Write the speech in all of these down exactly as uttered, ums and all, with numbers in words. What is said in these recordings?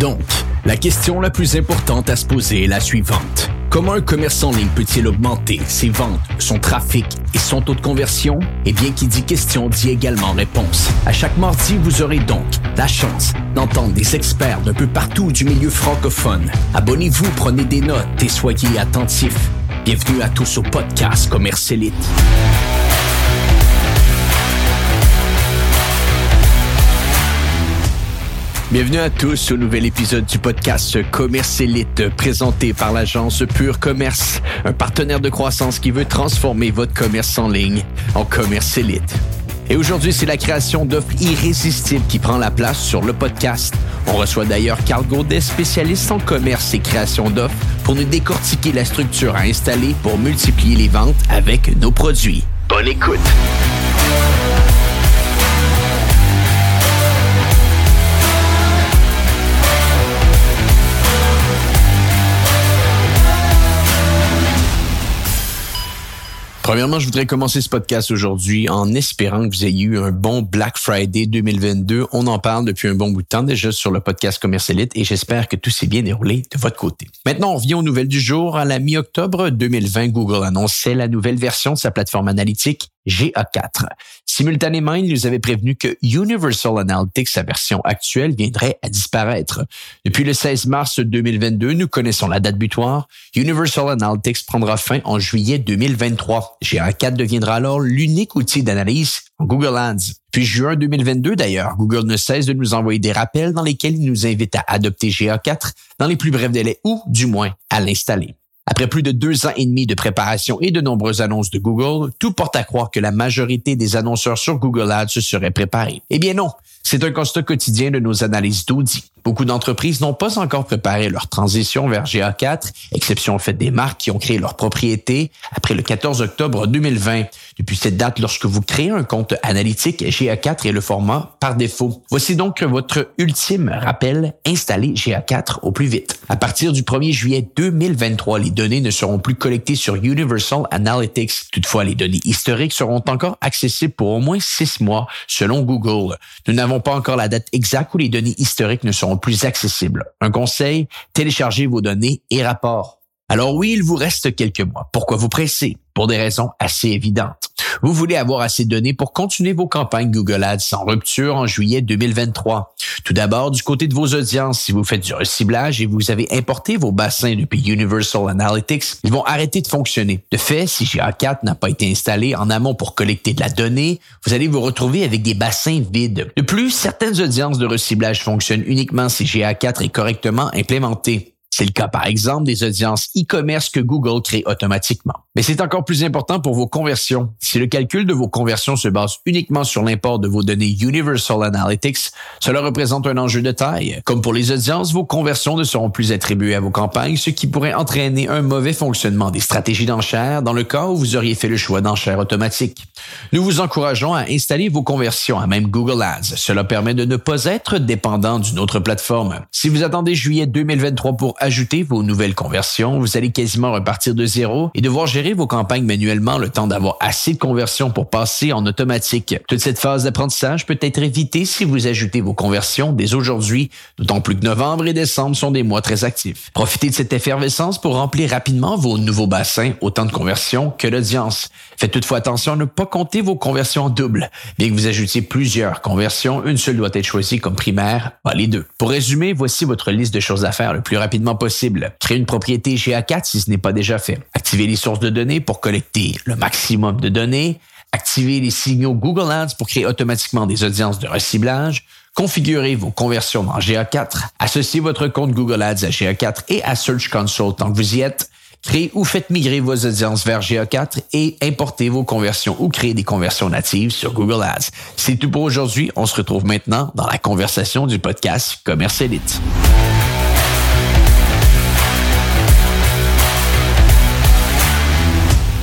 Donc, la question la plus importante à se poser est la suivante. Comment un commerce en ligne peut-il augmenter ses ventes, son trafic et son taux de conversion? Eh bien, qui dit question dit également réponse. À chaque mardi, vous aurez donc la chance d'entendre des experts d'un peu partout du milieu francophone. Abonnez-vous, prenez des notes et soyez attentifs. Bienvenue à tous au podcast Commerce Élite. Bienvenue à tous au nouvel épisode du podcast Commerce Élite présenté par l'agence Pure Commerce, un partenaire de croissance qui veut transformer votre commerce en ligne en commerce élite. Et aujourd'hui, c'est la création d'offres irrésistibles qui prend la place sur le podcast. On reçoit d'ailleurs Carl Gourdet, spécialiste en commerce et création d'offres, pour nous décortiquer la structure à installer pour multiplier les ventes avec nos produits. Bonne écoute! Premièrement, je voudrais commencer ce podcast aujourd'hui en espérant que vous ayez eu un bon Black Friday deux mille vingt-deux. On en parle depuis un bon bout de temps déjà sur le podcast Commerce Élite et j'espère que tout s'est bien déroulé de votre côté. Maintenant, on revient aux nouvelles du jour. À la mi-octobre deux mille vingt, Google annonçait la nouvelle version de sa plateforme analytique G A quatre. Simultanément, il nous avait prévenu que Universal Analytics, sa version actuelle, viendrait à disparaître. Depuis le seize mars deux mille vingt-deux, nous connaissons la date butoir. Universal Analytics prendra fin en juillet deux mille vingt-trois. G A quatre deviendra alors l'unique outil d'analyse en Google Ads. Puis juin deux mille vingt-deux d'ailleurs, Google ne cesse de nous envoyer des rappels dans lesquels il nous invite à adopter G A quatre dans les plus brefs délais ou, du moins, à l'installer. Après plus de deux ans et demi de préparation et de nombreuses annonces de Google, tout porte à croire que la majorité des annonceurs sur Google Ads se seraient préparés. Eh bien non, c'est un constat quotidien de nos analyses d'audit. Beaucoup d'entreprises n'ont pas encore préparé leur transition vers G A quatre, exception faite des marques qui ont créé leur propriété après le quatorze octobre deux mille vingt. Depuis cette date, lorsque vous créez un compte analytique, G A quatre est le format par défaut. Voici donc votre ultime rappel, installez G A quatre au plus vite. À partir du premier juillet deux mille vingt-trois, les données ne seront plus collectées sur Universal Analytics. Toutefois, les données historiques seront encore accessibles pour au moins six mois, selon Google. Nous n'avons pas encore la date exacte où les données historiques ne seront plus accessibles. Un conseil, téléchargez vos données et rapports. Alors oui, il vous reste quelques mois. Pourquoi vous presser? Pour des raisons assez évidentes. Vous voulez avoir assez de données pour continuer vos campagnes Google Ads sans rupture en juillet deux mille vingt-trois. Tout d'abord, du côté de vos audiences, si vous faites du reciblage et vous avez importé vos bassins depuis Universal Analytics, ils vont arrêter de fonctionner. De fait, si G A quatre n'a pas été installé en amont pour collecter de la donnée, vous allez vous retrouver avec des bassins vides. De plus, certaines audiences de reciblage fonctionnent uniquement si G A quatre est correctement implémenté. C'est le cas, par exemple, des audiences e-commerce que Google crée automatiquement. Mais c'est encore plus important pour vos conversions. Si le calcul de vos conversions se base uniquement sur l'import de vos données Universal Analytics, cela représente un enjeu de taille. Comme pour les audiences, vos conversions ne seront plus attribuées à vos campagnes, ce qui pourrait entraîner un mauvais fonctionnement des stratégies d'enchères dans le cas où vous auriez fait le choix d'enchères automatiques. Nous vous encourageons à installer vos conversions à même Google Ads. Cela permet de ne pas être dépendant d'une autre plateforme. Si vous attendez juillet deux mille vingt-trois pour ajouter vos nouvelles conversions, vous allez quasiment repartir de zéro et devoir gérer vos campagnes manuellement le temps d'avoir assez de conversions pour passer en automatique. Toute cette phase d'apprentissage peut être évitée si vous ajoutez vos conversions dès aujourd'hui, d'autant plus que novembre et décembre sont des mois très actifs. Profitez de cette effervescence pour remplir rapidement vos nouveaux bassins, autant de conversions que d'audience. Faites toutefois attention à ne pas compter vos conversions en double. Bien que vous ajoutiez plusieurs conversions, une seule doit être choisie comme primaire, pas les deux. Pour résumer, voici votre liste de choses à faire le plus rapidement possible. Créez une propriété G A quatre si ce n'est pas déjà fait. Activez les sources de données pour collecter le maximum de données. Activez les signaux Google Ads pour créer automatiquement des audiences de reciblage. Configurez vos conversions dans G A quatre. Associez votre compte Google Ads à G A quatre et à Search Console tant que vous y êtes. Créez ou faites migrer vos audiences vers G A quatre et importez vos conversions ou créez des conversions natives sur Google Ads. C'est tout pour aujourd'hui. On se retrouve maintenant dans la conversation du podcast Commerce Élite.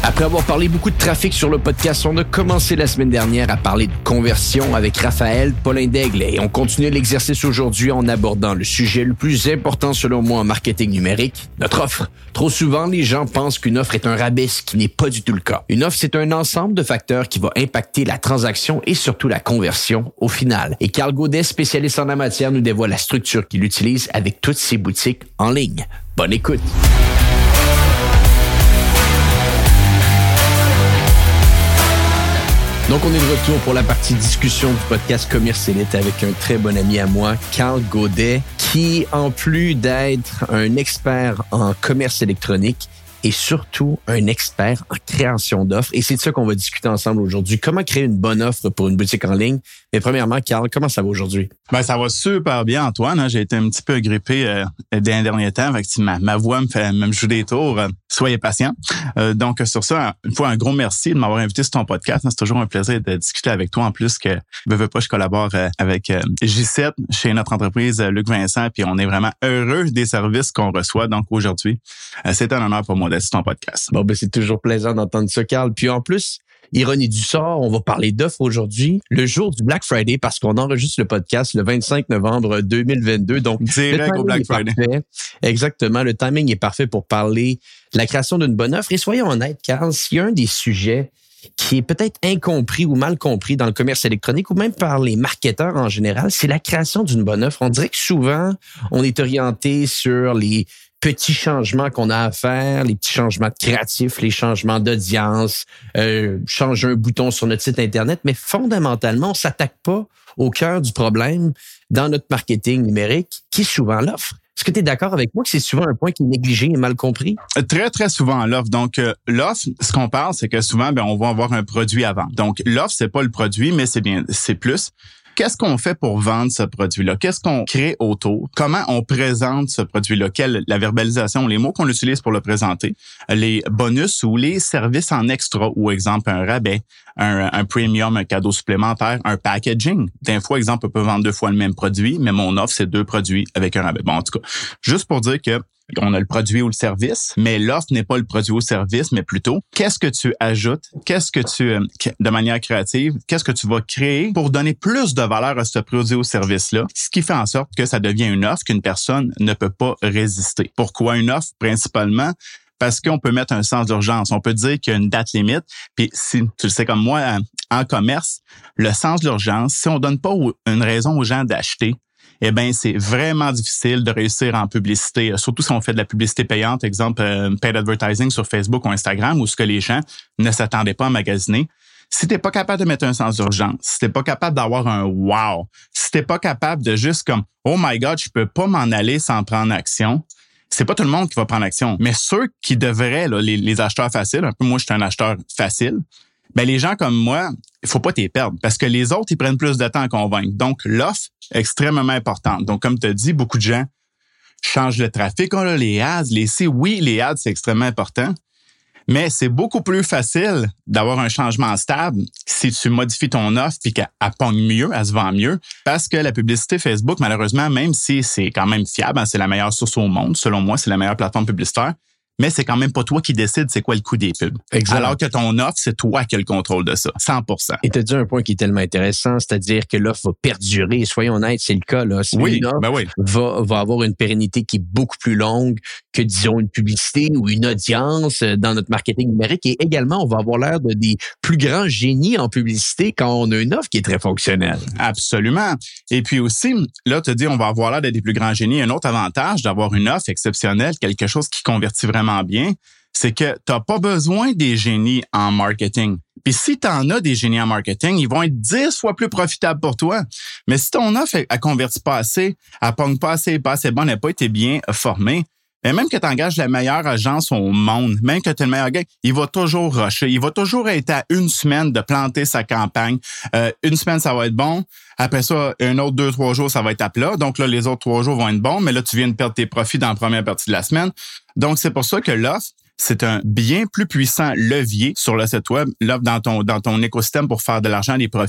Après avoir parlé beaucoup de trafic sur le podcast, on a commencé la semaine dernière à parler de conversion avec Raphaël Paulin-Daigle et on continue l'exercice aujourd'hui en abordant le sujet le plus important selon moi en marketing numérique, notre offre. Trop souvent, les gens pensent qu'une offre est un rabais, ce qui n'est pas du tout le cas. Une offre, c'est un ensemble de facteurs qui va impacter la transaction et surtout la conversion au final. Et Carl Godet, spécialiste en la matière, nous dévoile la structure qu'il utilise avec toutes ses boutiques en ligne. Bonne écoute! Donc, on est de retour pour la partie discussion du podcast Commercialite avec un très bon ami à moi, Carl Godet, qui, en plus d'être un expert en commerce électronique, est surtout un expert en création d'offres. Et c'est de ça qu'on va discuter ensemble aujourd'hui. Comment créer une bonne offre pour une boutique en ligne? Mais premièrement, Carl, comment ça va aujourd'hui? Ben, ça va super bien, Antoine. J'ai été un petit peu grippé euh, des derniers temps. Fait que ma, ma voix me fait me joue des tours. Euh, soyez patient. Euh, donc, sur ça, une fois, un gros merci de m'avoir invité sur ton podcast. C'est toujours un plaisir de discuter avec toi. En plus que, veux, veux pas, je collabore euh, avec euh, J sept chez notre entreprise euh, Luc Vincent. Puis on est vraiment heureux des services qu'on reçoit. Donc, aujourd'hui, euh, c'est un honneur pour moi d'être sur ton podcast. Bon, ben c'est toujours plaisant d'entendre ça, Carl. Puis en plus, ironie du sort, on va parler d'offres aujourd'hui, le jour du Black Friday, parce qu'on enregistre le podcast le vingt-cinq novembre deux mille vingt-deux. Donc, direct au Black Friday. Parfait. Exactement. Le timing est parfait pour parler de la création d'une bonne offre. Et soyons honnêtes, Carl, s'il y a un des sujets qui est peut-être incompris ou mal compris dans le commerce électronique ou même par les marketeurs en général, c'est la création d'une bonne offre. On dirait que souvent, on est orienté sur les petits changements qu'on a à faire, les petits changements créatifs, les changements d'audience, euh, changer un bouton sur notre site Internet, mais fondamentalement, on s'attaque pas au cœur du problème dans notre marketing numérique, qui est souvent l'offre. Est-ce que tu es d'accord avec moi que c'est souvent un point qui est négligé et mal compris? Très, très souvent l'offre. Donc, euh, l'offre, ce qu'on parle, c'est que souvent, ben, on va avoir un produit à vendre. Donc, l'offre, c'est pas le produit, mais c'est bien, c'est plus. Qu'est-ce qu'on fait pour vendre ce produit-là? Qu'est-ce qu'on crée autour? Comment on présente ce produit-là? Quelle la verbalisation, les mots qu'on utilise pour le présenter, les bonus ou les services en extra, ou exemple un rabais, un, un premium, un cadeau supplémentaire, un packaging. D'un fois, exemple, on peut vendre deux fois le même produit, mais mon offre, c'est deux produits avec un rabais. Bon, en tout cas, juste pour dire que on a le produit ou le service, mais l'offre n'est pas le produit ou le service, mais plutôt qu'est-ce que tu ajoutes, qu'est-ce que tu, de manière créative, qu'est-ce que tu vas créer pour donner plus de valeur à ce produit ou service-là, ce qui fait en sorte que ça devient une offre qu'une personne ne peut pas résister. Pourquoi une offre? Principalement parce qu'on peut mettre un sens d'urgence. On peut dire qu'il y a une date limite, puis si tu le sais comme moi, en commerce, le sens d'urgence, si on donne pas une raison aux gens d'acheter, eh bien, c'est vraiment difficile de réussir en publicité, surtout si on fait de la publicité payante, exemple, euh, paid advertising sur Facebook ou Instagram, où ce que les gens ne s'attendaient pas à magasiner. Si t'es pas capable de mettre un sens d'urgence, si t'es pas capable d'avoir un wow, si t'es pas capable de juste comme, oh my God, je peux pas m'en aller sans prendre action, c'est pas tout le monde qui va prendre action. Mais ceux qui devraient, là, les, les acheteurs faciles, un peu moi, je suis un acheteur facile, ben les gens comme moi, il faut pas t'y perdre parce que les autres, ils prennent plus de temps à convaincre. Donc, l'offre est extrêmement importante. Donc, comme tu as dit, beaucoup de gens changent le trafic. On a les ads, les C. Oui, les ads, c'est extrêmement important, mais c'est beaucoup plus facile d'avoir un changement stable si tu modifies ton offre puis qu'elle pogne mieux, elle se vend mieux. Parce que la publicité Facebook, malheureusement, même si c'est quand même fiable, hein, c'est la meilleure source au monde, selon moi, c'est la meilleure plateforme publicitaire, mais c'est quand même pas toi qui décides c'est quoi le coût des pubs. Exact. Alors que ton offre, c'est toi qui as le contrôle de ça, cent pour cent. Et tu as dit un point qui est tellement intéressant, c'est-à-dire que l'offre va perdurer. Soyons honnêtes, c'est le cas. Là. Oui, une offre ben oui. va, va avoir une pérennité qui est beaucoup plus longue que, disons, une publicité ou une audience dans notre marketing numérique. Et également, on va avoir l'air de des plus grands génies en publicité quand on a une offre qui est très fonctionnelle. Absolument. Et puis aussi, là, tu as dit, on va avoir l'air d'être des plus grands génies. Un autre avantage d'avoir une offre exceptionnelle, quelque chose qui convertit vraiment bien, c'est que tu n'as pas besoin des génies en marketing. Puis si tu en as des génies en marketing, ils vont être dix fois plus profitables pour toi. Mais si ton offre, elle ne convertit pas assez, elle ne pogne pas assez, pas assez bonne, elle n'a pas été bien formée, mais même que tu engages la meilleure agence au monde, même que tu es le meilleur gars, il va toujours rusher. Il va toujours être à une semaine de planter sa campagne. Euh, une semaine, ça va être bon. Après ça, un autre deux, trois jours, ça va être à plat. Donc là, les autres trois jours vont être bons, mais là, tu viens de perdre tes profits dans la première partie de la semaine. Donc, c'est pour ça que l'offre, c'est un bien plus puissant levier sur le site web, l'offre dans ton, dans ton écosystème pour faire de l'argent, des profits.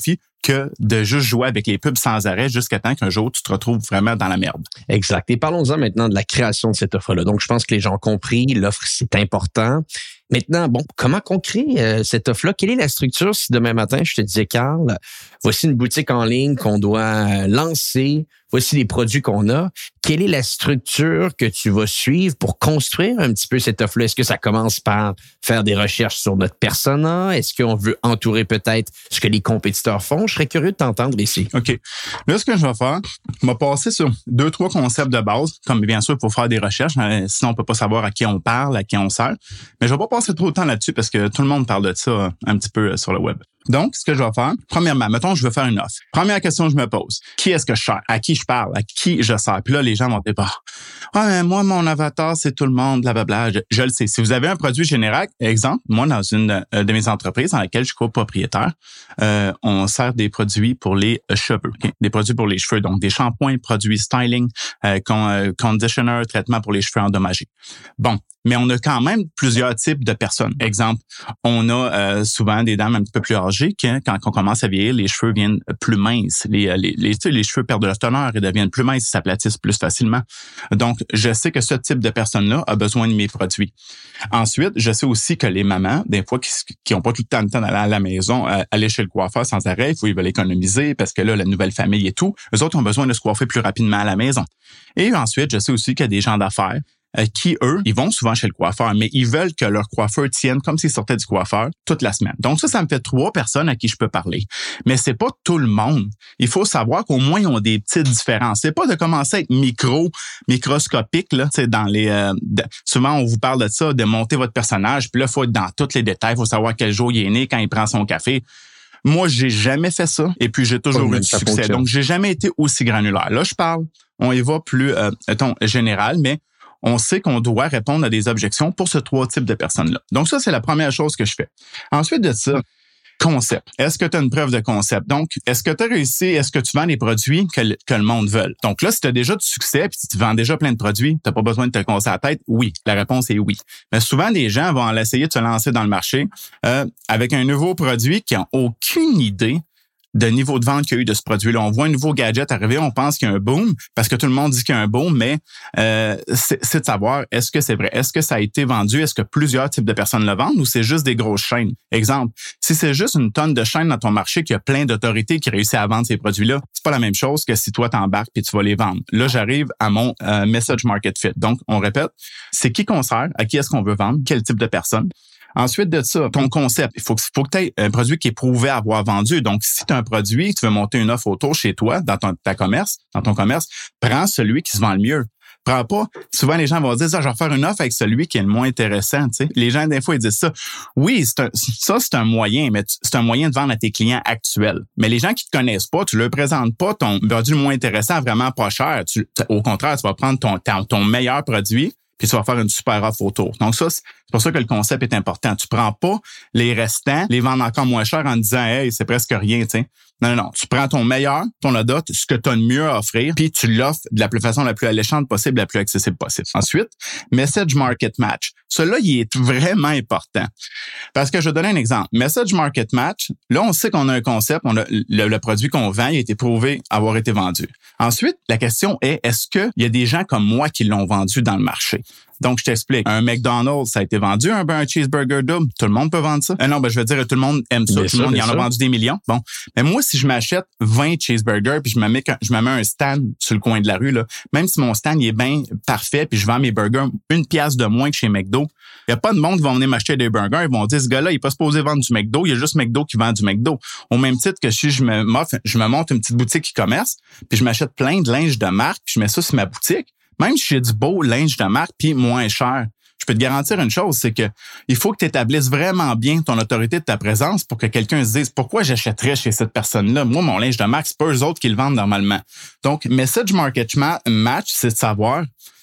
que de juste jouer avec les pubs sans arrêt jusqu'à temps qu'un jour, tu te retrouves vraiment dans la merde. Exact. Et parlons-en maintenant de la création de cette offre-là. Donc, je pense que les gens ont compris, l'offre, c'est important. Maintenant, bon, comment qu'on crée euh, cette offre-là? Quelle est la structure si demain matin, je te disais, Carl, voici une boutique en ligne qu'on doit lancer, voici les produits qu'on a. Quelle est la structure que tu vas suivre pour construire un petit peu cette offre-là? Est-ce que ça commence par faire des recherches sur notre persona? Est-ce qu'on veut entourer peut-être ce que les compétiteurs font? Je serais curieux de t'entendre ici. OK. Là, ce que je vais faire, je vais passer sur deux, trois concepts de base. Comme bien sûr, il faut faire des recherches. Hein, sinon, on peut pas savoir à qui on parle, à qui on sert. Mais je vais pas passer trop de temps là-dessus parce que tout le monde parle de ça un petit peu sur le web. Donc, ce que je vais faire, premièrement, mettons, je veux faire une offre. Première question que je me pose, qui est-ce que je sers? À qui je parle? À qui je sers? Puis là, les gens vont dire, ah, ouais, mais moi, mon avatar, c'est tout le monde, blablabla. Je, je le sais. Si vous avez un produit général, exemple, moi, dans une de mes entreprises dans laquelle je suis copropriétaire, euh, on sert des produits pour les cheveux, okay? Des produits pour les cheveux, donc des shampoings, produits styling, euh, con, euh, conditioner, traitement pour les cheveux endommagés. Bon. Mais on a quand même plusieurs types de personnes. Exemple, on a euh, souvent des dames un petit peu plus âgées qui, quand on commence à vieillir, les cheveux viennent plus minces. Les, les, les, tu sais, les cheveux perdent leur teneur et deviennent plus minces, ils s'aplatissent plus facilement. Donc, je sais que ce type de personne-là a besoin de mes produits. Ensuite, je sais aussi que les mamans, des fois, qui n'ont pas tout le temps le temps d'aller à la maison, euh, aller chez le coiffeur sans arrêt, il faut ils veulent économiser parce que là, la nouvelle famille et tout, eux autres ont besoin de se coiffer plus rapidement à la maison. Et ensuite, je sais aussi qu'il y a des gens d'affaires qui, eux, ils vont souvent chez le coiffeur, mais ils veulent que leur coiffeur tienne comme s'ils sortaient du coiffeur toute la semaine. Donc ça, ça me fait trois personnes à qui je peux parler. Mais c'est pas tout le monde. Il faut savoir qu'au moins, ils ont des petites différences. C'est pas de commencer à être micro, microscopique, là, tu sais, dans les... Euh, de, souvent, on vous parle de ça, de monter votre personnage, puis là, il faut être dans tous les détails, il faut savoir quel jour il est né, quand il prend son café. Moi, j'ai jamais fait ça, et puis j'ai toujours eu du succès. Fonctionne. Donc, j'ai jamais été aussi granulaire. Là, je parle, on y va plus, euh, mettons, général, mais on sait qu'on doit répondre à des objections pour ce trois types de personnes-là. Donc ça, c'est la première chose que je fais. Ensuite de ça, concept. Est-ce que tu as une preuve de concept? Donc, est-ce que tu as réussi, est-ce que tu vends des produits que le, que le monde veut? Donc là, si tu as déjà du succès et tu vends déjà plein de produits, tu n'as pas besoin de te casser la tête? Oui. La réponse est oui. Mais souvent, les gens vont essayer de se lancer dans le marché euh, avec un nouveau produit qui n'ont aucune idée de niveau de vente qu'il y a eu de ce produit-là. On voit un nouveau gadget arriver, on pense qu'il y a un boom, parce que tout le monde dit qu'il y a un boom, mais euh, c'est, c'est de savoir, est-ce que c'est vrai? Est-ce que ça a été vendu? Est-ce que plusieurs types de personnes le vendent ou c'est juste des grosses chaînes? Exemple, si c'est juste une tonne de chaînes dans ton marché qui a plein d'autorités qui réussissent à vendre ces produits-là, c'est pas la même chose que si toi t'embarques puis tu vas les vendre. Là, j'arrive à mon euh, message market fit. Donc, on répète, c'est qui qu'on sert? À qui est-ce qu'on veut vendre? Quel type de personne? Ensuite de ça, ton concept, il faut que, faut que tu aies un produit qui est prouvé à avoir vendu. Donc, si tu as un produit, tu veux monter une offre autour chez toi, dans ton ta commerce, dans ton commerce, prends celui qui se vend le mieux. Prends pas. Souvent, les gens vont dire, ça, je vais faire une offre avec celui qui est le moins intéressant. Tu sais, les gens, des fois, ils disent ça. Oui, c'est un, ça, c'est un moyen, mais c'est un moyen de vendre à tes clients actuels. Mais les gens qui te connaissent pas, tu leur présentes pas ton produit le moins intéressant vraiment pas cher. Tu, au contraire, tu vas prendre ton, ton, ton meilleur produit, puis tu vas faire une super offre autour. Donc ça, c'est pour ça que le concept est important. Tu prends pas les restants, les vendre encore moins cher en disant « Hey, c'est presque rien », tu sais. Non, non, non. Tu prends ton meilleur, ton lot, ce que tu as de mieux à offrir, puis tu l'offres de la plus façon la plus alléchante possible, la plus accessible possible. Ensuite, Message Market Match. Celui-là, il est vraiment important. Parce que je vais donner un exemple. Message Market Match, là, on sait qu'on a un concept, on a le, le produit qu'on vend, il a été prouvé avoir été vendu. Ensuite, la question est, est-ce qu'il y a des gens comme moi qui l'ont vendu dans le marché? Donc, je t'explique. Un McDonald's, ça a été vendu, un, un cheeseburger double. Tout le monde peut vendre ça. Euh, non, ben, je veux dire, tout le monde aime ça. Bien tout ça, le monde, il en a vendu des millions. Bon. Mais moi, si je m'achète vingt cheeseburgers puis je me mets, je me mets un stand sur le coin de la rue, là, même si mon stand il est bien parfait puis je vends mes burgers une pièce de moins que chez McDo, il n'y a pas de monde qui va venir m'acheter des burgers. Ils vont dire, ce gars-là, il n'est pas supposé vendre du McDo. Il y a juste McDo qui vend du McDo. Au même titre que si je me, je me monte une petite boutique e-commerce puis je m'achète plein de linge de marque puis je mets ça sur ma boutique, même si j'ai du beau linge de marque puis moins cher, je peux te garantir une chose, c'est que il faut que tu établisses vraiment bien ton autorité de ta présence pour que quelqu'un se dise pourquoi j'achèterais chez cette personne-là. Moi, mon linge de marque, c'est pas eux autres qui le vendent normalement. Donc, Message Market Match, c'est de savoir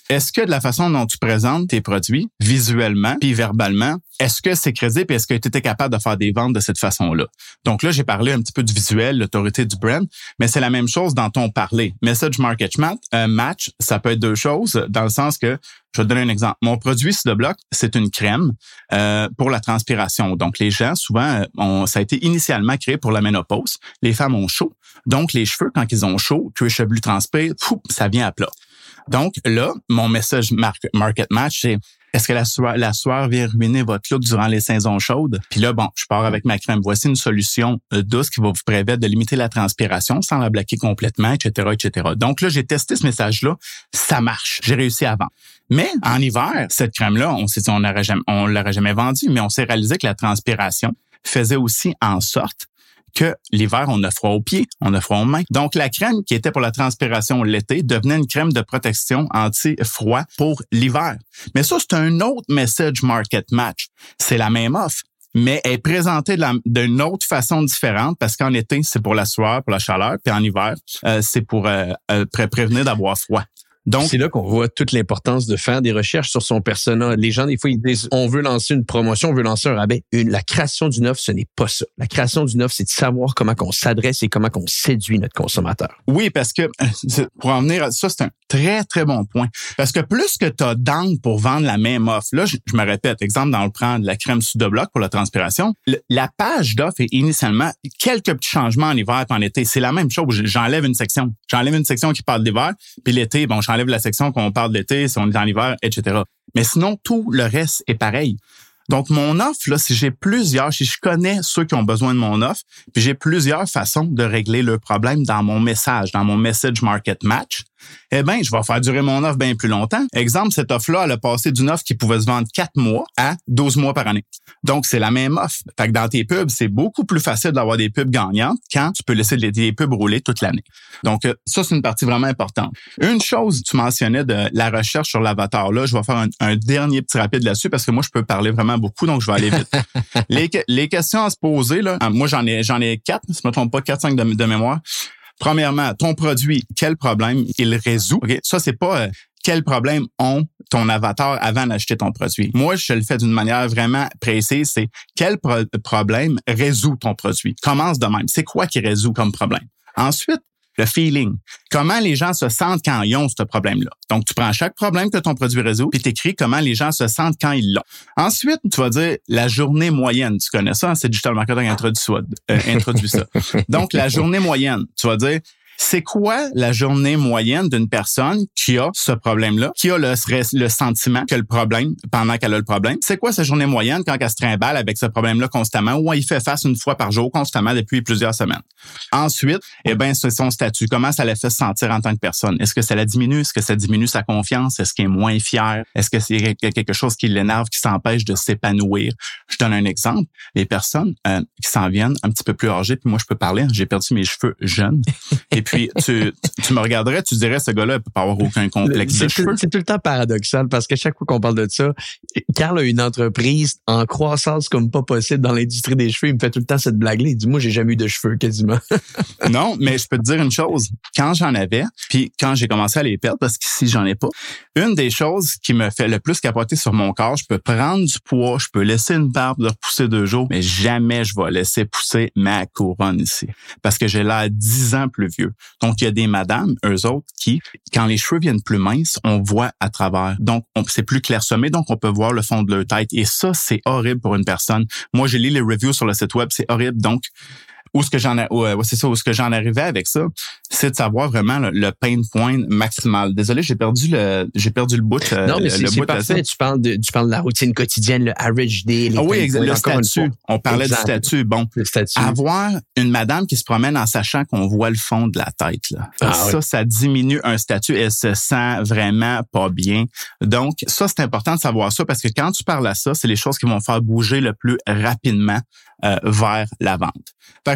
est-ce que de la façon dont tu présentes tes produits, visuellement puis verbalement, est-ce que c'est crédible et est-ce que tu étais capable de faire des ventes de cette façon-là? Donc là, j'ai parlé un petit peu du visuel, l'autorité du brand, mais c'est la même chose dans ton parler. Message market match, euh, match, ça peut être deux choses, dans le sens que, je vais te donner un exemple. Mon produit Sidobloc, c'est une crème euh, pour la transpiration. Donc, les gens, souvent, ont, ça a été initialement créé pour la ménopause. Les femmes ont chaud. Donc, les cheveux, quand ils ont chaud, cuir chevelu transpire, pouf, ça vient à plat. Donc, là, mon message market match, c'est est-ce que la sueur, la sueur vient ruiner votre look durant les saisons chaudes? Puis là, bon, je pars avec ma crème. Voici une solution douce qui va vous permettre de limiter la transpiration sans la bloquer complètement, et cetera, et cetera. Donc là, j'ai testé ce message-là. Ça marche. J'ai réussi à vendre. Mais en hiver, cette crème-là, on s'est dit, on l'aurait jamais, on l'aurait jamais vendue, mais on s'est réalisé que la transpiration faisait aussi en sorte que l'hiver, on a froid aux pieds, on a froid aux mains. Donc, la crème qui était pour la transpiration l'été devenait une crème de protection anti-froid pour l'hiver. Mais ça, c'est un autre message market match. C'est la même offre, mais elle est présentée de la, d'une autre façon différente parce qu'en été, c'est pour la sueur, pour la chaleur, puis en hiver, euh, c'est pour euh, euh, pré- prévenir d'avoir froid. Donc, c'est là qu'on voit toute l'importance de faire des recherches sur son persona. Les gens, des fois, ils disent, on veut lancer une promotion, on veut lancer un rabais. Une, la création d'une offre, ce n'est pas ça. La création d'une offre, c'est de savoir comment qu'on s'adresse et comment qu'on séduit notre consommateur. Oui, parce que, pour en venir à ça, c'est un très, très bon point. Parce que plus que tu as d'angles pour vendre la même offre, là, je, je me répète, exemple, dans le plan de la crème Sidobloc pour la transpiration, le, la page d'offre est initialement quelques petits changements en hiver et en été. C'est la même chose. J'enlève une section. J'enlève une section qui parle d'hiver, puis l'été, bon, j'enlève la section qu'on parle de l'été, si on est en hiver, et cetera. Mais sinon, tout le reste est pareil. Donc, mon offre, là, si j'ai plusieurs, si je connais ceux qui ont besoin de mon offre, puis j'ai plusieurs façons de régler le problème dans mon message, dans mon message market match, eh bien, je vais faire durer mon offre bien plus longtemps. Exemple, cette offre-là, elle a passé d'une offre qui pouvait se vendre quatre mois à douze mois par année. Donc, c'est la même offre. Fait que dans tes pubs, c'est beaucoup plus facile d'avoir des pubs gagnantes quand tu peux laisser des pubs rouler toute l'année. Donc, ça, c'est une partie vraiment importante. Une chose, tu mentionnais de la recherche sur l'avatar. Là, je vais faire un, un dernier petit rapide là-dessus parce que moi, je peux parler vraiment beaucoup, donc je vais aller vite. les, les questions à se poser, là, moi, j'en ai, j'en ai quatre, si je me trompe pas, quatre, cinq de, de mémoire. Premièrement, ton produit, quel problème il résout? Okay? Ça, c'est pas euh, quel problème ont ton avatar avant d'acheter ton produit. Moi, je le fais d'une manière vraiment précise. C'est quel pro- problème résout ton produit? Commence de même. C'est quoi qui résout comme problème? Ensuite, le feeling. Comment les gens se sentent quand ils ont ce problème-là. Donc, tu prends chaque problème que ton produit résout puis tu écris comment les gens se sentent quand ils l'ont. Ensuite, tu vas dire la journée moyenne. Tu connais ça, hein? C'est Digital Marketing introduit ça. Euh, introduit ça. Donc, la journée moyenne. Tu vas dire c'est quoi la journée moyenne d'une personne qui a ce problème-là, qui a le, le sentiment que le problème, pendant qu'elle a le problème? C'est quoi sa journée moyenne quand elle se trimballe avec ce problème-là constamment ou elle y fait face une fois par jour constamment depuis plusieurs semaines? Ensuite, eh ben, c'est son statut. Comment ça la fait se sentir en tant que personne? Est-ce que ça la diminue? Est-ce que ça diminue sa confiance? Est-ce qu'il est moins fier? Est-ce que c'est quelque chose qui l'énerve, qui s'empêche de s'épanouir? Je donne un exemple. Les personnes euh, qui s'en viennent un petit peu plus âgées, puis moi, je peux parler, j'ai perdu mes cheveux jeunes. Et puis, tu, tu me regarderais, tu dirais, ce gars-là, il peut pas avoir aucun complexe c'est de cheveux. Tout, c'est tout le temps paradoxal parce que chaque fois qu'on parle de ça, Carl a une entreprise en croissance comme pas possible dans l'industrie des cheveux. Il me fait tout le temps cette blague-là. Il dit, moi, j'ai jamais eu de cheveux quasiment. Non, mais je peux te dire une chose. Quand j'en avais, puis quand j'ai commencé à les perdre, parce qu'ici, j'en ai pas, une des choses qui me fait le plus capoter sur mon corps, je peux prendre du poids, je peux laisser une barbe de repousser deux jours, mais jamais je vais laisser pousser ma couronne ici. Parce que j'ai l'air dix ans plus vieux. Donc, il y a des madames, eux autres, qui, quand les cheveux viennent plus minces, on voit à travers. Donc, on, c'est plus clairsemé, donc on peut voir le fond de leur tête. Et ça, c'est horrible pour une personne. Moi, j'ai lu les reviews sur le site web, c'est horrible. Donc, où ce que j'en ai, ouais, c'est ça, où ce que j'en arrivais avec ça, c'est de savoir vraiment le, le pain point maximal. Désolé, j'ai perdu le, j'ai perdu le bout. Non, mais le, c'est, le c'est bout parfait. Tu parles de, tu parles de la routine quotidienne, le average day. Les ah oui, exact, le statut. statut. On parlait exact. du statut. Bon, le statut. Avoir une madame qui se promène en sachant qu'on voit le fond de la tête, là. Ah, ça, oui. Ça diminue un statut. Elle se sent vraiment pas bien. Donc, ça, c'est important de savoir ça parce que quand tu parles à ça, c'est les choses qui vont faire bouger le plus rapidement euh, vers la vente. Fait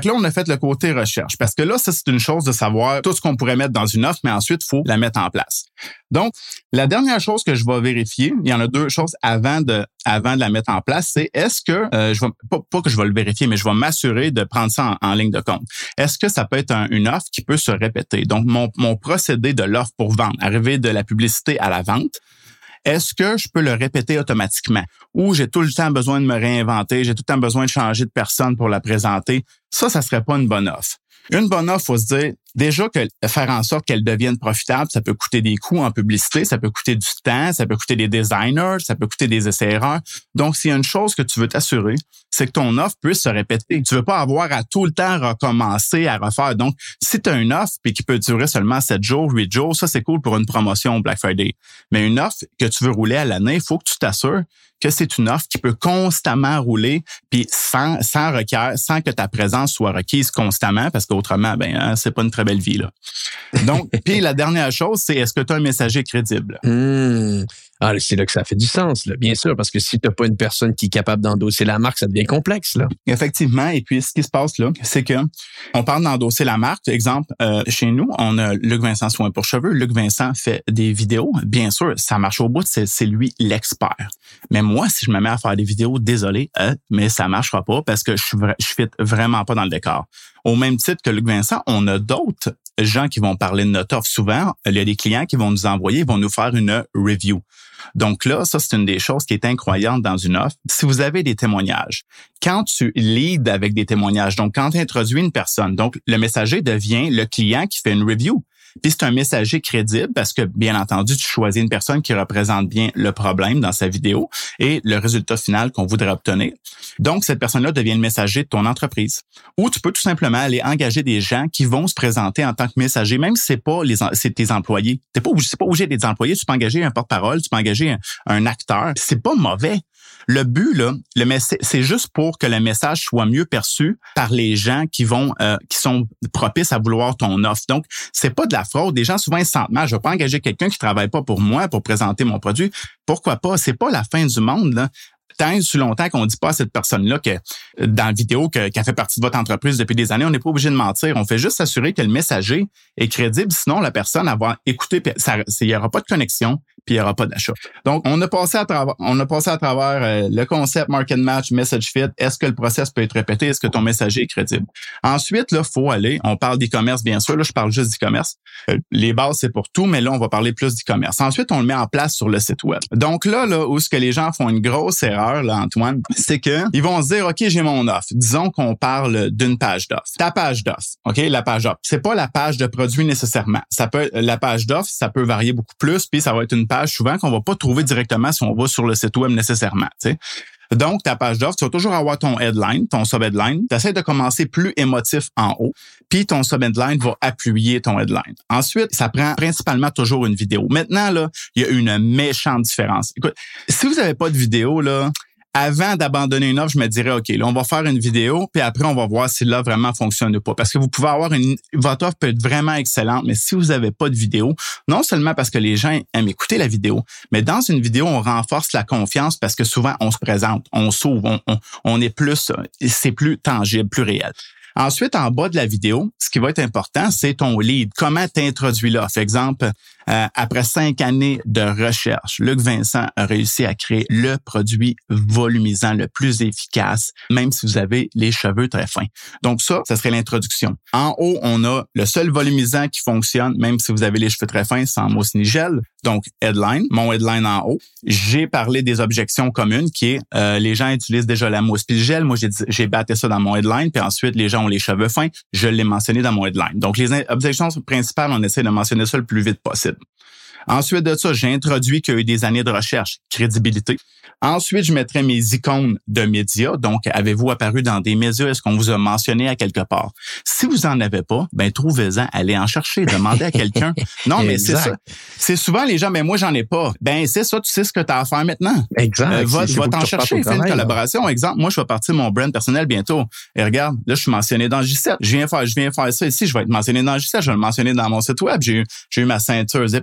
que là, on a fait le côté recherche. Parce que là, ça, c'est une chose de savoir tout ce qu'on pourrait mettre dans une offre, mais ensuite, il faut la mettre en place. Donc, la dernière chose que je vais vérifier, il y en a deux choses avant de avant de la mettre en place, c'est est-ce que, euh, je vais pas, pas que je vais le vérifier, mais je vais m'assurer de prendre ça en, en ligne de compte. Est-ce que ça peut être un, une offre qui peut se répéter? Donc, mon, mon procédé de l'offre pour vendre, arriver de la publicité à la vente, est-ce que je peux le répéter automatiquement? Ou j'ai tout le temps besoin de me réinventer, j'ai tout le temps besoin de changer de personne pour la présenter? Ça, ça serait pas une bonne offre. Une bonne offre, faut se dire, déjà que faire en sorte qu'elle devienne profitable, ça peut coûter des coûts en publicité, ça peut coûter du temps, ça peut coûter des designers, ça peut coûter des essais-erreurs. Donc, s'il y a une chose que tu veux t'assurer, c'est que ton offre puisse se répéter. Tu veux pas avoir à tout le temps recommencer, à refaire. Donc, si tu as une offre puis qui peut durer seulement sept jours, huit jours, ça, c'est cool pour une promotion Black Friday. Mais une offre que tu veux rouler à l'année, il faut que tu t'assures que c'est une offre qui peut constamment rouler puis sans, sans requiert, sans que ta présence soit requise constamment parce qu'autrement, ben, hein, c'est pas une très belle vie, là. Donc, puis la dernière chose, c'est est-ce que tu as un messager crédible? Mmh. Ah, c'est là que ça fait du sens, là, bien sûr, parce que si tu n'as pas une personne qui est capable d'endosser la marque, ça devient complexe, là. Effectivement. Et puis, ce qui se passe là, c'est que on parle d'endosser la marque. Exemple, euh, chez nous, on a Luc Vincent Soins pour cheveux. Luc Vincent fait des vidéos. Bien sûr, ça marche au bout. C'est, c'est lui l'expert. Mais moi, si je me mets à faire des vidéos, désolé, euh, mais ça marchera pas parce que je suis je fit vraiment pas dans le décor. Au même titre que Luc Vincent, on a d'autres gens qui vont parler de notre offre souvent. Il y a des clients qui vont nous envoyer, ils vont nous faire une review. Donc là, ça, c'est une des choses qui est incroyable dans une offre. Si vous avez des témoignages, quand tu leads avec des témoignages, donc quand tu introduis une personne, donc le messager devient le client qui fait une review. Puis c'est un messager crédible parce que, bien entendu, tu choisis une personne qui représente bien le problème dans sa vidéo et le résultat final qu'on voudrait obtenir. Donc, cette personne-là devient le messager de ton entreprise. Ou tu peux tout simplement aller engager des gens qui vont se présenter en tant que messager, même si c'est pas les, c'est tes employés. T'es pas obligé, c'est pas obligé d'être des employés. Tu peux engager un porte-parole, tu peux engager un, un acteur. C'est pas mauvais. Le but, là, le mess- c'est juste pour que le message soit mieux perçu par les gens qui vont, euh, qui sont propices à vouloir ton offre. Donc, c'est pas de la fraude. Les gens, souvent, ils se sentent mal. Je vais pas engager quelqu'un qui travaille pas pour moi pour présenter mon produit. Pourquoi pas? C'est pas la fin du monde, là. Tant et si longtemps qu'on dit pas à cette personne-là que dans la vidéo que, qu'elle fait partie de votre entreprise depuis des années, on n'est pas obligé de mentir. On fait juste s'assurer que le messager est crédible. Sinon, la personne elle va écouter, ça, il y aura pas de connexion, puis il y aura pas d'achat. Donc, on a passé à travers, on a passé à travers euh, le concept market match, message fit. Est-ce que le process peut être répété? Est-ce que ton messager est crédible? Ensuite, là, faut aller. On parle d'e-commerce, bien sûr. Là, je parle juste d'e-commerce. Euh, les bases, c'est pour tout, mais là, on va parler plus d'e-commerce. Ensuite, on le met en place sur le site web. Donc là, là, où ce que les gens font une grosse erreur, là, Antoine, c'est que ils vont se dire, OK, j'ai mon offre. Disons qu'on parle d'une page d'offre. Ta page d'offre, OK, la page d'offre. C'est pas la page de produit nécessairement. Ça peut, la page d'offre, ça peut varier beaucoup plus, puis ça va être une page souvent qu'on va pas trouver directement si on va sur le site web nécessairement, tu sais. Donc, ta page d'offre, tu vas toujours avoir ton headline, ton sub-headline. Tu essaies de commencer plus émotif en haut, puis ton sub-headline va appuyer ton headline. Ensuite, ça prend principalement toujours une vidéo. Maintenant, là, il y a une méchante différence. Écoute, si vous n'avez pas de vidéo, là, avant d'abandonner une offre, je me dirais, OK, là, on va faire une vidéo, puis après, on va voir si là vraiment fonctionne ou pas. Parce que vous pouvez avoir une, votre offre peut être vraiment excellente, mais si vous n'avez pas de vidéo, non seulement parce que les gens aiment écouter la vidéo, mais dans une vidéo, on renforce la confiance parce que souvent, on se présente, on s'ouvre, on, on, on est plus, c'est plus tangible, plus réel. Ensuite, en bas de la vidéo, ce qui va être important, c'est ton lead. Comment t'introduis l'offre? Exemple, euh, après cinq années de recherche, Luc Vincent a réussi à créer le produit volumisant le plus efficace, même si vous avez les cheveux très fins. Donc ça, ça serait l'introduction. En haut, on a le seul volumisant qui fonctionne, même si vous avez les cheveux très fins, sans mousse ni gel. Donc, headline, mon headline en haut. J'ai parlé des objections communes qui est euh, les gens utilisent déjà la mousse puis le gel. Moi, j'ai, j'ai batté ça dans mon headline. Puis ensuite, les gens ont les cheveux fins. Je l'ai mentionné dans mon headline. Donc, les objections principales, on essaie de mentionner ça le plus vite possible. Ensuite de ça, j'ai introduit qu'il y a eu des années de recherche, crédibilité. Ensuite, je mettrai mes icônes de médias. Donc, avez-vous apparu dans des médias? Est-ce qu'on vous a mentionné à quelque part? Si vous en avez pas, ben trouvez-en, allez en chercher, demandez à quelqu'un. Non, mais c'est ça. C'est souvent les gens, ben moi, j'en ai pas. Ben c'est ça, tu sais ce que tu as à faire maintenant. Exact. Euh, va va t'en chercher, fais une collaboration. Là. Exemple, moi, je vais partir mon brand personnel bientôt. Et regarde, là, je suis mentionné dans J sept. Je viens faire, je viens faire ça ici. Je vais être mentionné dans J sept. Je vais le mentionner dans mon site web. J'ai eu, j'ai eu ma ceinture Zipify, mon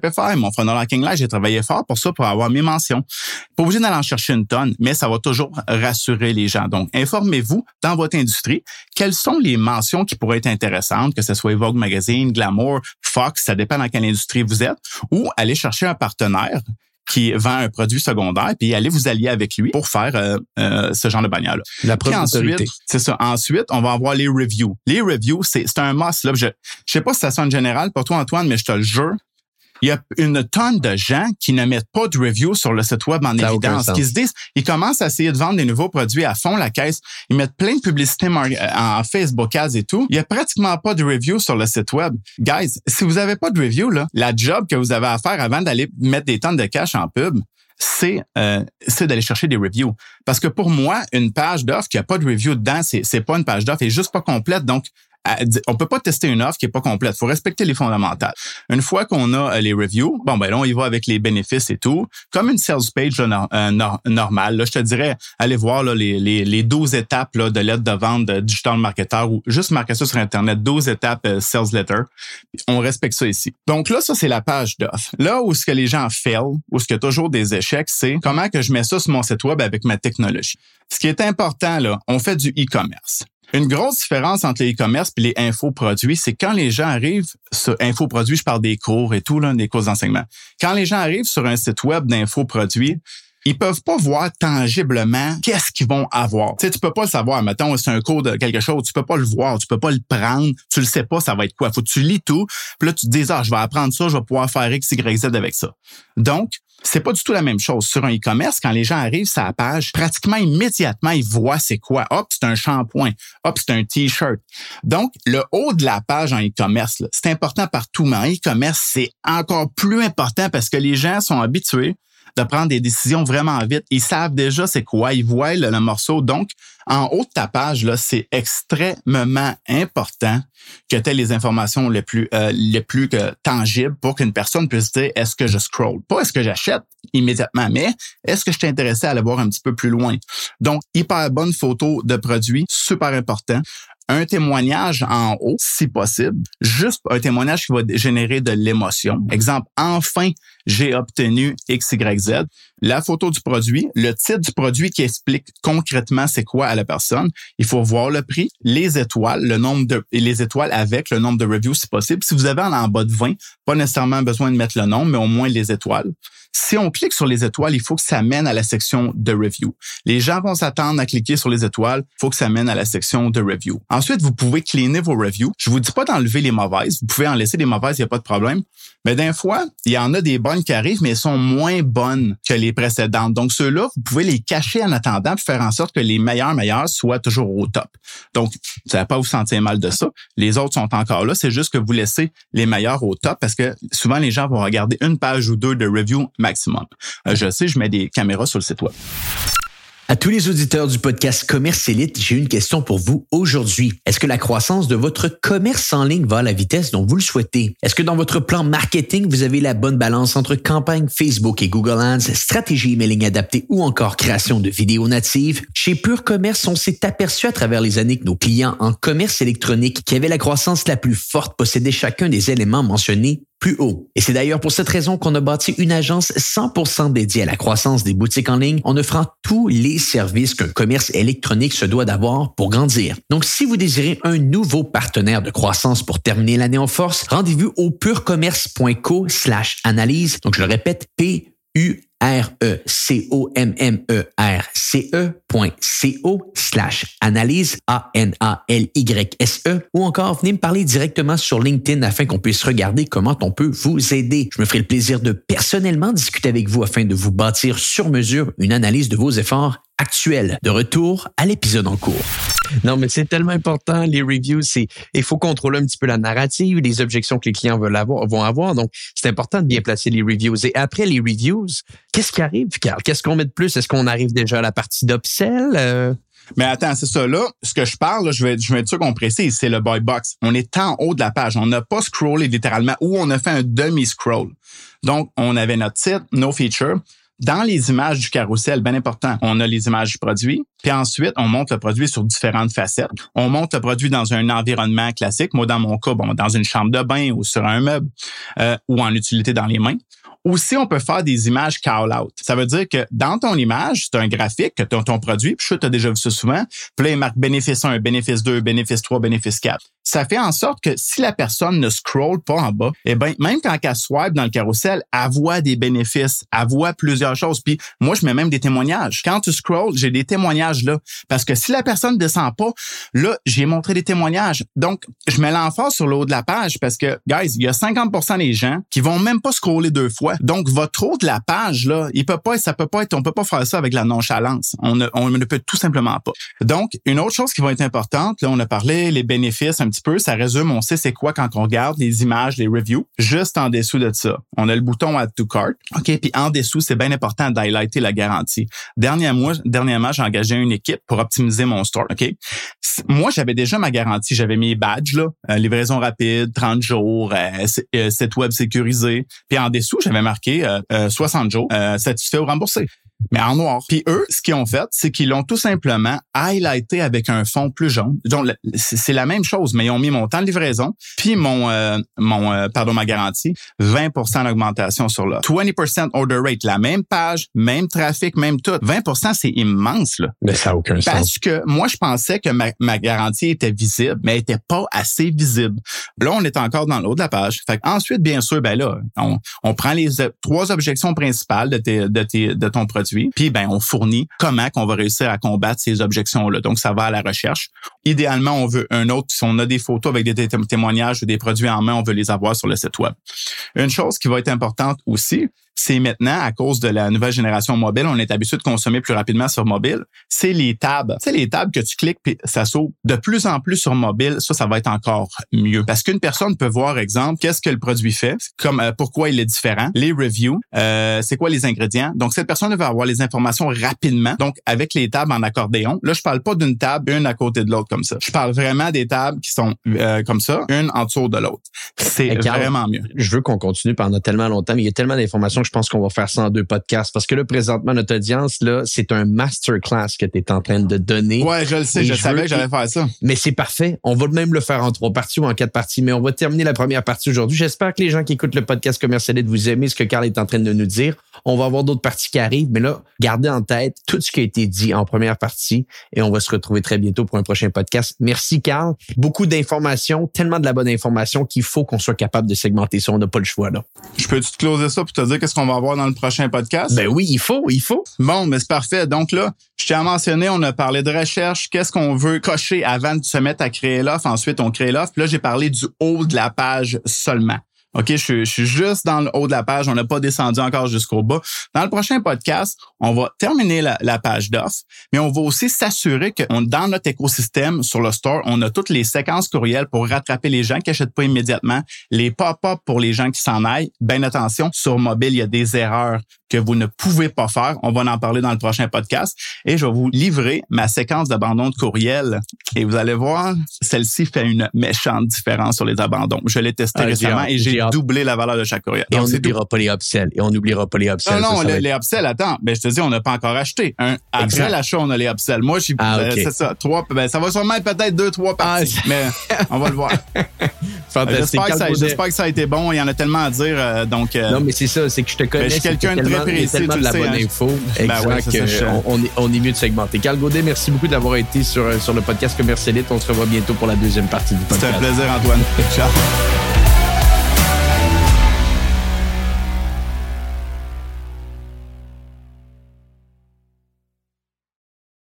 mon funnel hacking live, j'ai travaillé fort pour ça, pour avoir mes mentions. Pas obligé d'aller en chercher une tonne, mais ça va toujours rassurer les gens. Donc, informez-vous dans votre industrie quelles sont les mentions qui pourraient être intéressantes, que ce soit Vogue Magazine, Glamour, Fox, ça dépend dans quelle industrie vous êtes, ou aller chercher un partenaire qui vend un produit secondaire, puis allez vous allier avec lui pour faire euh, euh, ce genre de bannière-là. La preuve d'autorité. C'est ça. Ensuite, on va avoir les reviews. Les reviews, c'est, c'est un must. Là. Je ne sais pas si ça sonne général pour toi, Antoine, mais je te le jure, il y a une tonne de gens qui ne mettent pas de review sur le site web en ça évidence, qui se disent, ils commencent à essayer de vendre des nouveaux produits à fond la caisse, ils mettent plein de publicités en Facebook Ads et tout. Il y a pratiquement pas de review sur le site web. Guys, si vous avez pas de review, là, la job que vous avez à faire avant d'aller mettre des tonnes de cash en pub, c'est euh, c'est d'aller chercher des reviews. Parce que pour moi, une page d'offre qui a pas de review dedans, c'est c'est pas une page d'offre, elle est juste pas complète. Donc on peut pas tester une offre qui est pas complète. Faut respecter les fondamentales. Une fois qu'on a les reviews, bon ben là on y va avec les bénéfices et tout, comme une sales page là, euh, nor- normale. Là, je te dirais, allez voir là, les les les douze étapes là, de lettre de vente de digital marketer ou juste marquer ça sur internet, douze étapes euh, sales letter. On respecte ça ici. Donc là, ça c'est la page d'offre. Là où ce que les gens fail, où ce qu'il y a toujours des échecs, c'est comment que je mets ça sur mon site web avec ma technologie. Ce qui est important là, on fait du e-commerce. Une grosse différence entre les e-commerce et les infoproduits, c'est quand les gens arrivent sur infoproduits, je parle des cours et tout, là, des cours d'enseignement. Quand les gens arrivent sur un site web d'infoproduits, ils peuvent pas voir tangiblement qu'est-ce qu'ils vont avoir. Tu sais, tu peux pas le savoir. Mettons, c'est un cours de quelque chose, tu peux pas le voir, tu peux pas le prendre, tu le sais pas, ça va être quoi. Faut que tu lis tout, puis là, tu te dis, ah, je vais apprendre ça, je vais pouvoir faire X, Y, Z avec ça. Donc, c'est pas du tout la même chose. Sur un e-commerce, quand les gens arrivent sur la page, pratiquement immédiatement, ils voient c'est quoi. Hop, c'est un shampoing. Hop, c'est un t-shirt. Donc, le haut de la page en e-commerce, là, c'est important partout, mais en e-commerce, c'est encore plus important parce que les gens sont habitués de prendre des décisions vraiment vite. Ils savent déjà c'est quoi, ils voient le, le morceau. Donc, en haut de ta page, là, c'est extrêmement important que tu aies les informations les plus euh, les plus euh, tangibles pour qu'une personne puisse dire est-ce que je scroll? Pas est-ce que j'achète immédiatement, mais est-ce que je suis intéressé à aller voir un petit peu plus loin? Donc, hyper bonne photo de produit, super important. Un témoignage en haut, si possible. Juste un témoignage qui va générer de l'émotion. Exemple, enfin, j'ai obtenu X Y Z. La photo du produit, le titre du produit qui explique concrètement c'est quoi à la personne. Il faut voir le prix, les étoiles, le nombre de et les étoiles avec le nombre de reviews si possible. Si vous avez en bas de vingt, pas nécessairement besoin de mettre le nombre, mais au moins les étoiles. Si on clique sur les étoiles, il faut que ça mène à la section de review. Les gens vont s'attendre à cliquer sur les étoiles. Il faut que ça mène à la section de review. Ensuite, vous pouvez cleaner vos reviews. Je vous dis pas d'enlever les mauvaises. Vous pouvez en laisser des mauvaises, il n'y a pas de problème. Mais d'un fois, il y en a des bonnes qui arrivent, mais elles sont moins bonnes que les précédentes. Donc, ceux-là, vous pouvez les cacher en attendant pour faire en sorte que les meilleurs meilleurs soient toujours au top. Donc, vous n'allez pas vous sentir mal de ça. Les autres sont encore là. C'est juste que vous laissez les meilleurs au top parce que souvent, les gens vont regarder une page ou deux de review maximum. Euh, je sais, je mets des caméras sur le site web. À tous les auditeurs du podcast Commerce Élite, j'ai une question pour vous aujourd'hui. Est-ce que la croissance de votre commerce en ligne va à la vitesse dont vous le souhaitez? Est-ce que dans votre plan marketing, vous avez la bonne balance entre campagne Facebook et Google Ads, stratégie emailing adaptée ou encore création de vidéos natives? Chez Pure Commerce, on s'est aperçu à travers les années que nos clients en commerce électronique qui avaient la croissance la plus forte possédaient chacun des éléments mentionnés plus haut. Et c'est d'ailleurs pour cette raison qu'on a bâti une agence cent pour cent dédiée à la croissance des boutiques en ligne en offrant tous les services qu'un commerce électronique se doit d'avoir pour grandir. Donc, si vous désirez un nouveau partenaire de croissance pour terminer l'année en force, rendez-vous au purecommerce.co slash analyse. Donc, je le répète, P U R E C O M M E R C E point C O slash analyse A N A L Y S E ou encore venez me parler directement sur LinkedIn afin qu'on puisse regarder comment on peut vous aider. Je me ferai le plaisir de personnellement discuter avec vous afin de vous bâtir sur mesure une analyse de vos efforts actuels. De retour à l'épisode en cours. Non, mais c'est tellement important, les reviews, c'est, il faut contrôler un petit peu la narrative, les objections que les clients veulent avoir, vont avoir. Donc, c'est important de bien placer les reviews. Et après les reviews, qu'est-ce qui arrive, Carl? Qu'est-ce qu'on met de plus? Est-ce qu'on arrive déjà à la partie d'upsell? Euh... Mais attends, c'est ça. Là, ce que je parle, là, je vais, je vais être sûr qu'on précise, c'est le buy box. On est en haut de la page. On n'a pas scrollé littéralement ou on a fait un demi-scroll. Donc, on avait notre titre, nos features. Dans les images du carrousel, bien important, on a les images du produit. Puis ensuite, on monte le produit sur différentes facettes. On monte le produit dans un environnement classique. Moi, dans mon cas, bon, dans une chambre de bain ou sur un meuble euh, ou en utilité dans les mains. Aussi, on peut faire des images call-out. Ça veut dire que dans ton image, c'est un graphique que tu as ton produit, puis je tu as déjà vu ça souvent, puis là, il marque bénéfice un, bénéfice deux, bénéfice trois, bénéfice quatre. Ça fait en sorte que si la personne ne scrolle pas en bas, eh ben même quand elle swipe dans le carrousel, elle voit des bénéfices, elle voit plusieurs choses. Puis moi, je mets même des témoignages. Quand tu scrolls, j'ai des témoignages là. Parce que si la personne ne descend pas, là, j'ai montré des témoignages. Donc, je mets l'emphase sur le haut de la page parce que, guys, il y a cinquante pour cent des gens qui vont même pas scroller deux fois. Donc, votre haut de la page, là, il peut pas, ça peut pas être, on peut pas faire ça avec la nonchalance. On ne, on ne peut tout simplement pas. Donc, une autre chose qui va être importante, là, on a parlé les bénéfices un petit peu, ça résume, on sait c'est quoi quand on regarde les images, les reviews. Juste en dessous de ça, on a le bouton Add to Cart. OK, puis en dessous, c'est bien important d'highlighter la garantie. Dernièrement, dernièrement, j'ai engagé une équipe pour optimiser mon store. OK? Moi, j'avais déjà ma garantie. J'avais mis badge, là, euh, livraison rapide, trente jours, euh, euh, site web sécurisé. Puis en dessous, j'avais marqué euh, euh, soixante jours, euh, satisfait ou remboursé. Mais en noir. Puis eux, ce qu'ils ont fait, c'est qu'ils l'ont tout simplement highlighté avec un fond plus jaune. Donc, c'est la même chose, mais ils ont mis mon temps de livraison, puis mon, euh, mon euh, pardon, ma garantie, vingt pour cent d'augmentation sur là. vingt pour cent order rate, la même page, même trafic, même tout. vingt pour cent, c'est immense, là. Mais ça n'a aucun sens. Parce que moi, je pensais que ma, ma garantie était visible, mais elle était pas assez visible. Là, on est encore dans le haut de la page. Fait ensuite, bien sûr, ben là, on, on prend les trois objections principales de, tes, de, tes, de ton produit. Puis, ben, on fournit comment qu'on va réussir à combattre ces objections-là. Donc, ça va à la recherche. Idéalement, on veut un autre. Si on a des photos avec des témoignages ou des produits en main, on veut les avoir sur le site web. Une chose qui va être importante aussi, c'est maintenant, à cause de la nouvelle génération mobile, on est habitué de consommer plus rapidement sur mobile, c'est les tabs. Tu sais, les tabs que tu cliques puis ça saute de plus en plus sur mobile, ça, ça va être encore mieux. Parce qu'une personne peut voir, exemple, qu'est-ce que le produit fait, comme euh, pourquoi il est différent, les reviews, euh, c'est quoi les ingrédients. Donc, cette personne va avoir les informations rapidement. Donc, avec les tabs en accordéon, là, je parle pas d'une table, une à côté de l'autre comme ça. Je parle vraiment des tables qui sont euh, comme ça, une en dessous de l'autre. C'est hey, Carl, vraiment mieux. Je veux qu'on continue pendant tellement longtemps, mais il y a tellement d'informations que je pense qu'on va faire ça en deux podcasts. Parce que là, présentement, notre audience, là, c'est un masterclass que tu es en train de donner. Ouais, je le sais, je, je savais veux... que j'allais faire ça. Mais c'est parfait. On va même le faire en trois parties ou en quatre parties, mais on va terminer la première partie aujourd'hui. J'espère que les gens qui écoutent le podcast Commercial Elite, vous aimez ce que Carl est en train de nous dire. On va avoir d'autres parties qui arrivent, mais là, gardez en tête tout ce qui a été dit en première partie et on va se retrouver très bientôt pour un prochain podcast. Merci, Carl. Beaucoup d'informations, tellement de la bonne information qu'il faut qu'on soit capable de segmenter ça. On n'a pas le choix, là. Je peux-tu te closer ça pour te dire qu'est-ce qu'on va avoir dans le prochain podcast? Ben oui, il faut, il faut. Bon, mais c'est parfait. Donc là, je tiens à mentionner, on a parlé de recherche. Qu'est-ce qu'on veut cocher avant de se mettre à créer l'offre? Ensuite, on crée l'offre. Puis là, j'ai parlé du haut de la page seulement. OK, je suis, je suis juste dans le haut de la page. On n'a pas descendu encore jusqu'au bas. Dans le prochain podcast, on va terminer la, la page d'offre, mais on va aussi s'assurer que on, dans notre écosystème sur le store, on a toutes les séquences courriels pour rattraper les gens qui n'achètent pas immédiatement, les pop-up pour les gens qui s'en aillent. Ben attention, sur mobile, il y a des erreurs que vous ne pouvez pas faire. On va en parler dans le prochain podcast et je vais vous livrer ma séquence d'abandon de courriel. Et vous allez voir, celle-ci fait une méchante différence sur les abandons. Je l'ai testé ah, récemment et j'ai doublé la valeur de chaque courriel. Et Donc, on n'oubliera pas les upsells. Et on n'oubliera pas les upsells. Non, non, ça, ça les, être... les upsells, attends. Ben, je te dis, on n'a pas encore acheté. Un, après l'achat, on a les upsells. Moi, je suis, ah, okay. c'est ça. Trois, ben, ça va sûrement être peut-être deux, trois parties. Ah, mais on va le voir. J'espère que, ça, j'espère que ça a été bon. Il y en a tellement à dire. Euh, donc, euh, non, mais c'est ça. C'est que je te connais. Ben, je suis quelqu'un de très précis. Tellement de la bonne hein. info. Ben exact. ouais, ça, euh, on, on, est, on est mieux de segmenter. Carl Gaudet, merci beaucoup d'avoir été sur, sur le podcast Commercial Elite. On se revoit bientôt pour la deuxième partie du podcast. C'était un plaisir, Antoine. Ciao.